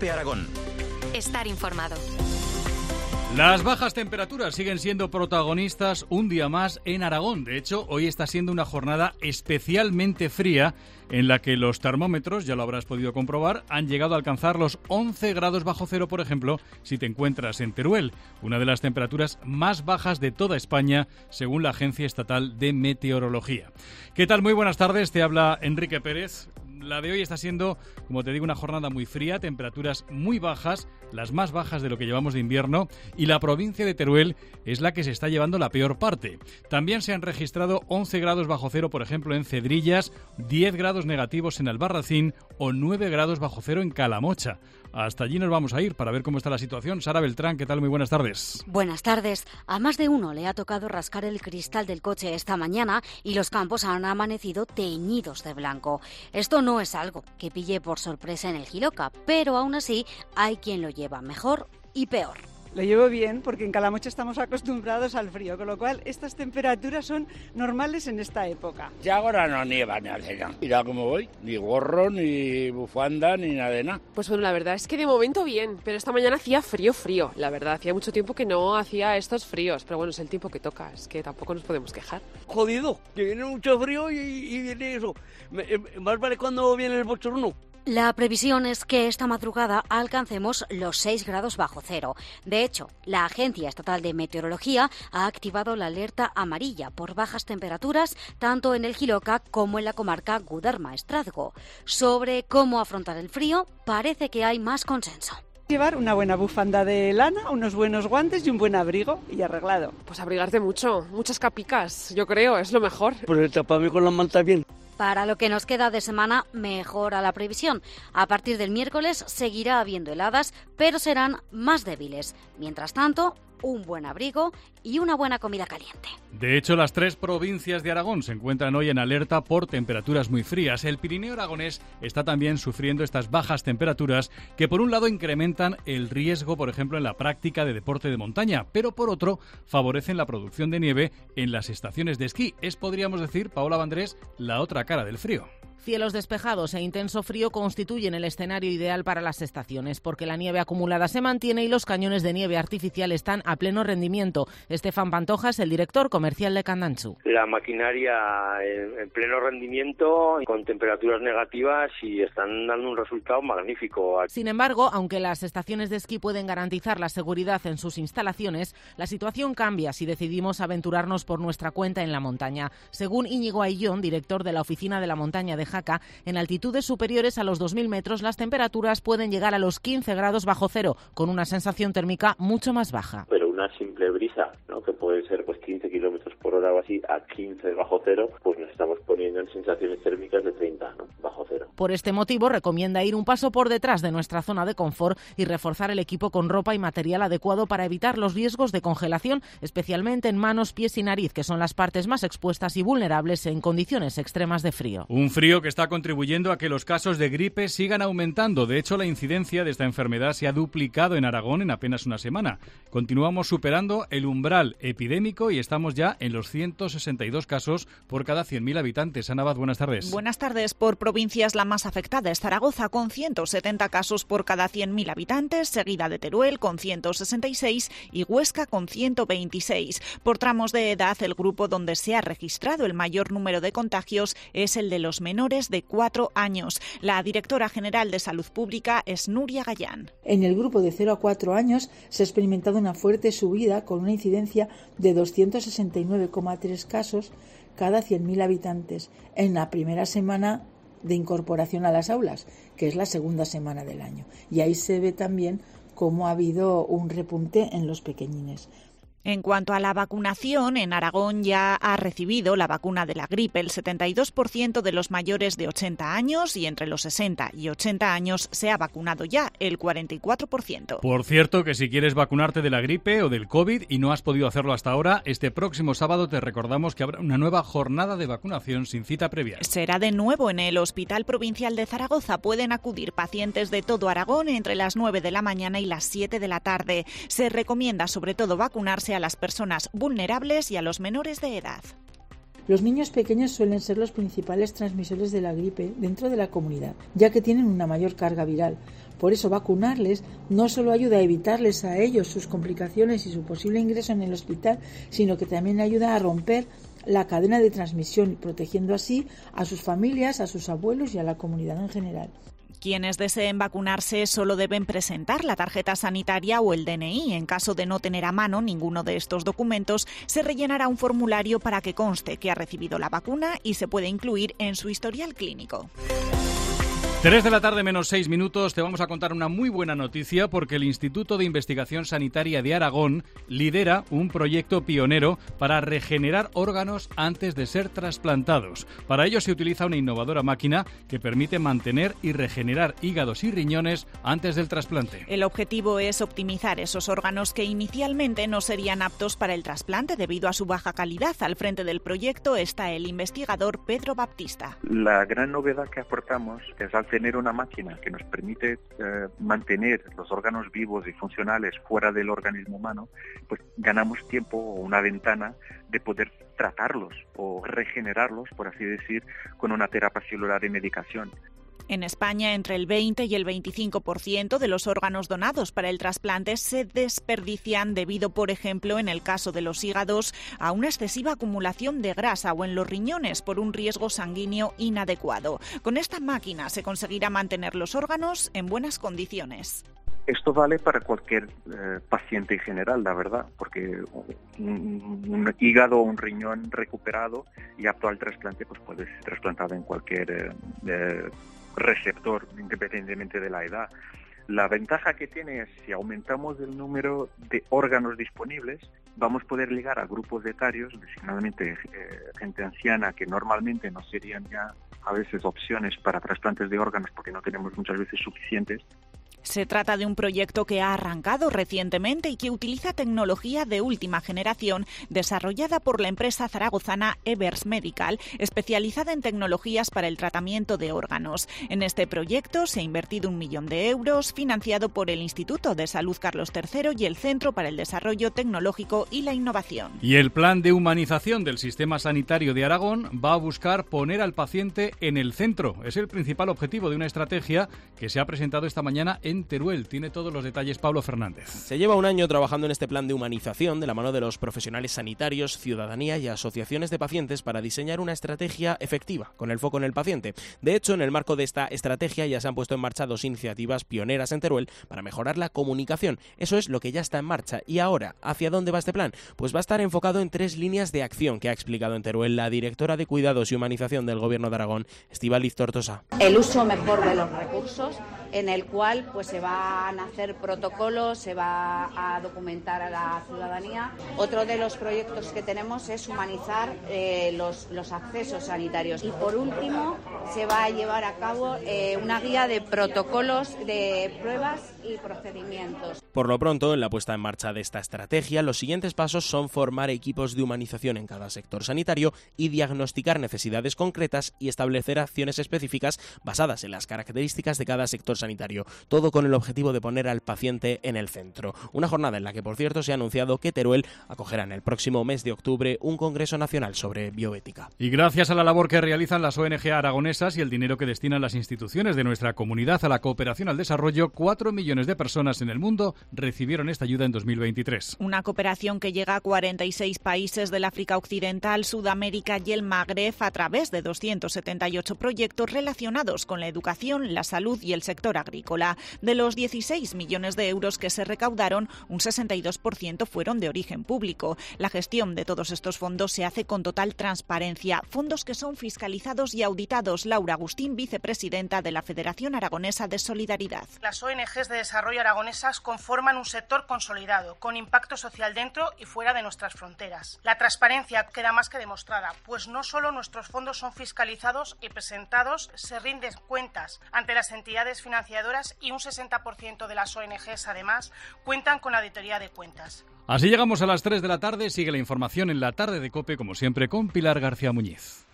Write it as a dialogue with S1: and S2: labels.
S1: COPE Aragón.
S2: Estar informado.
S3: Las bajas temperaturas siguen siendo protagonistas un día más en Aragón. De hecho, hoy está siendo una jornada especialmente fría en la que los termómetros, ya lo habrás podido comprobar, han llegado a alcanzar los 11 grados bajo cero, por ejemplo, si te encuentras en Teruel, una de las temperaturas más bajas de toda España, según la Agencia Estatal de Meteorología. ¿Qué tal? Muy buenas tardes, te habla Enrique Pérez. La de hoy está siendo, como te digo, una jornada muy fría, temperaturas muy bajas, las más bajas de lo que llevamos de invierno, y la provincia de Teruel es la que se está llevando la peor parte. También se han registrado 11 grados bajo cero, por ejemplo, en Cedrillas, 10 grados negativos en Albarracín o 9 grados bajo cero en Calamocha. Hasta allí nos vamos a ir para ver cómo está la situación. Sara Beltrán, ¿qué tal? Muy buenas tardes.
S4: Buenas tardes. A más de uno le ha tocado rascar el cristal del coche esta mañana y los campos han amanecido teñidos de blanco. Esto no es algo que pille por sorpresa en el Jiloca, pero aún así hay quien lo lleva mejor y peor.
S5: Lo llevo bien porque en Calamocha estamos acostumbrados al frío, con lo cual estas temperaturas son normales en esta época.
S6: Ya ahora no nieva ni hace nada. Mira cómo voy, ni gorro, ni bufanda, ni nada de nada.
S7: Pues bueno, la verdad es que de momento bien, pero esta mañana hacía frío. La verdad, hacía mucho tiempo que no hacía estos fríos, pero bueno, es el tiempo que toca, es que tampoco nos podemos quejar.
S8: Jodido, que viene mucho frío y viene eso. Más vale cuando viene el bochorno.
S4: La previsión es que esta madrugada alcancemos los 6 grados bajo cero. De hecho, la Agencia Estatal de Meteorología ha activado la alerta amarilla por bajas temperaturas tanto en el Jiloca como en la comarca Gudarma-Estrazgo. Sobre cómo afrontar el frío, parece que hay más consenso.
S5: Llevar una buena bufanda de lana, unos buenos guantes y un buen abrigo y arreglado.
S7: Pues abrigarte mucho, muchas capicas, yo creo, es lo mejor.
S8: Pues tapame con la manta bien.
S4: Para lo que nos queda de semana, mejora la previsión. A partir del miércoles seguirá habiendo heladas, pero serán más débiles. Mientras tanto, un buen abrigo y una buena comida caliente.
S3: De hecho, las 3 provincias de Aragón se encuentran hoy en alerta por temperaturas muy frías. El Pirineo aragonés está también sufriendo estas bajas temperaturas que por un lado incrementan el riesgo, por ejemplo, en la práctica de deporte de montaña, pero por otro favorecen la producción de nieve en las estaciones de esquí. Es, podríamos decir, Paola Vandrés, la otra cara del frío.
S9: Cielos despejados e intenso frío constituyen el escenario ideal para las estaciones, porque la nieve acumulada se mantiene y los cañones de nieve artificial están a pleno rendimiento. Estefan Pantojas, el director comercial de Candanchu.
S10: La maquinaria en pleno rendimiento, con temperaturas negativas y están dando un resultado magnífico.
S9: Sin embargo, aunque las estaciones de esquí pueden garantizar la seguridad en sus instalaciones, la situación cambia si decidimos aventurarnos por nuestra cuenta en la montaña. Según Íñigo Ayllón, director de la Oficina de la Montaña de Jaca, en altitudes superiores a los 2.000 metros las temperaturas pueden llegar a los 15 grados bajo cero, con una sensación térmica mucho más baja.
S11: Pero una simple brisa, ¿no?, que puede ser 15 kilómetros por hora o así, a 15 bajo cero, pues nos estamos poniendo en sensaciones térmicas de 30, ¿no?, bajo cero.
S9: Por este motivo recomienda ir un paso por detrás de nuestra zona de confort y reforzar el equipo con ropa y material adecuado para evitar los riesgos de congelación, especialmente en manos, pies y nariz, que son las partes más expuestas y vulnerables en condiciones extremas de frío.
S3: Un frío que está contribuyendo a que los casos de gripe sigan aumentando. De hecho, la incidencia de esta enfermedad se ha duplicado en Aragón en apenas una semana. Continuamos superando el umbral epidémico y estamos ya en los 162 casos por cada 100.000 habitantes. Ana Abad, buenas tardes.
S12: Buenas tardes. Por provincias, la más afectada es Zaragoza, con 170 casos por cada 100.000 habitantes, seguida de Teruel, con 166, y Huesca, con 126. Por tramos de edad, el grupo donde se ha registrado el mayor número de contagios es el de los menores de 4 años. La directora general de Salud Pública es Nuria Gallán.
S13: En el grupo de 0 a 4 años se ha experimentado una fuerte subida con una incidencia de 269,3 casos cada 100.000 habitantes en la primera semana de incorporación a las aulas, que es la segunda semana del año. Y ahí se ve también cómo ha habido un repunte en los pequeñines.
S12: En cuanto a la vacunación, en Aragón ya ha recibido la vacuna de la gripe el 72% de los mayores de 80 años y entre los 60 y 80 años se ha vacunado ya el 44%.
S3: Por cierto, que si quieres vacunarte de la gripe o del COVID y no has podido hacerlo hasta ahora, este próximo sábado te recordamos que habrá una nueva jornada de vacunación sin cita previa.
S12: Será de nuevo en el Hospital Provincial de Zaragoza. Pueden acudir pacientes de todo Aragón entre las 9 de la mañana y las 7 de la tarde. Se recomienda sobre todo vacunarse a las personas vulnerables y a los menores de edad.
S13: Los niños pequeños suelen ser los principales transmisores de la gripe dentro de la comunidad, ya que tienen una mayor carga viral. Por eso vacunarles no solo ayuda a evitarles a ellos sus complicaciones y su posible ingreso en el hospital, sino que también ayuda a romper la cadena de transmisión, protegiendo así a sus familias, a sus abuelos y a la comunidad en general.
S12: Quienes deseen vacunarse solo deben presentar la tarjeta sanitaria o el DNI. En caso de no tener a mano ninguno de estos documentos, se rellenará un formulario para que conste que ha recibido la vacuna y se puede incluir en su historial clínico.
S3: 3 de la tarde menos 6 minutos, te vamos a contar una muy buena noticia porque el Instituto de Investigación Sanitaria de Aragón lidera un proyecto pionero para regenerar órganos antes de ser trasplantados. Para ello se utiliza una innovadora máquina que permite mantener y regenerar hígados y riñones antes del trasplante.
S12: El objetivo es optimizar esos órganos que inicialmente no serían aptos para el trasplante debido a su baja calidad. Al frente del proyecto está el investigador Pedro Baptista.
S1: La gran novedad que aportamos es al tener una máquina que nos permite mantener los órganos vivos y funcionales fuera del organismo humano, pues ganamos tiempo o una ventana de poder tratarlos o regenerarlos, por así decir, con una terapia celular y medicación.
S12: En España, entre el 20 y el 25% de los órganos donados para el trasplante se desperdician debido, por ejemplo, en el caso de los hígados, a una excesiva acumulación de grasa o en los riñones por un riesgo sanguíneo inadecuado. Con esta máquina se conseguirá mantener los órganos en buenas condiciones.
S1: Esto vale para cualquier paciente en general, la verdad, porque un hígado o un riñón recuperado y apto al trasplante pues puede ser trasplantado en cualquier receptor, independientemente de la edad. La ventaja que tiene es si aumentamos el número de órganos disponibles, vamos a poder llegar a grupos etarios, designadamente gente anciana, que normalmente no serían ya a veces opciones para trasplantes de órganos porque no tenemos muchas veces suficientes.
S12: Se trata de un proyecto que ha arrancado recientemente y que utiliza tecnología de última generación desarrollada por la empresa zaragozana Evers Medical, especializada en tecnologías para el tratamiento de órganos. En este proyecto se ha invertido 1 millón de euros, financiado por el Instituto de Salud Carlos III y el Centro para el Desarrollo Tecnológico y la Innovación.
S3: Y el plan de humanización del sistema sanitario de Aragón va a buscar poner al paciente en el centro. Es el principal objetivo de una estrategia que se ha presentado esta mañana en Teruel. Tiene todos los detalles Pablo Fernández.
S14: Se lleva un año trabajando en este plan de humanización de la mano de los profesionales sanitarios, ciudadanía y asociaciones de pacientes para diseñar una estrategia efectiva, con el foco en el paciente. De hecho, en el marco de esta estrategia ya se han puesto en marcha 2 iniciativas pioneras en Teruel para mejorar la comunicación. Eso es lo que ya está en marcha. ¿Y ahora, hacia dónde va este plan? Pues va a estar enfocado en 3 líneas de acción que ha explicado en Teruel la directora de Cuidados y Humanización del Gobierno de Aragón, Estíbaliz Tortosa.
S15: El uso mejor de los recursos, en el cual pues se van a hacer protocolos, se va a documentar a la ciudadanía. Otro de los proyectos que tenemos es humanizar los accesos sanitarios. Y por último, se va a llevar a cabo una guía de protocolos de pruebas y procedimientos.
S14: Por lo pronto, en la puesta en marcha de esta estrategia, los siguientes pasos son formar equipos de humanización en cada sector sanitario y diagnosticar necesidades concretas y establecer acciones específicas basadas en las características de cada sector sanitario. Todo con el objetivo de poner al paciente en el centro. Una jornada en la que, por cierto, se ha anunciado que Teruel acogerá en el próximo mes de octubre un Congreso Nacional sobre bioética.
S3: Y gracias a la labor que realizan las ONG aragonesas y el dinero que destinan las instituciones de nuestra comunidad a la cooperación al desarrollo, 4 millones de personas en el mundo recibieron esta ayuda en 2023.
S12: Una cooperación que llega a 46 países del África Occidental, Sudamérica y el Magreb a través de 278 proyectos relacionados con la educación, la salud y el sector agrícola. De los 16 millones de euros que se recaudaron, un 62% fueron de origen público. La gestión de todos estos fondos se hace con total transparencia. Fondos que son fiscalizados y auditados. Laura Agustín, vicepresidenta de la Federación Aragonesa de Solidaridad.
S16: Las ONGs de desarrollo aragonesas conforman un sector consolidado, con impacto social dentro y fuera de nuestras fronteras. La transparencia queda más que demostrada, pues no solo nuestros fondos son fiscalizados y presentados, se rinden cuentas ante las entidades financiadoras y un 60% de las ONGs, además, cuentan con auditoría de cuentas.
S3: Así llegamos a las 3 de la tarde. Sigue la información en la tarde de COPE, como siempre, con Pilar García Muñiz.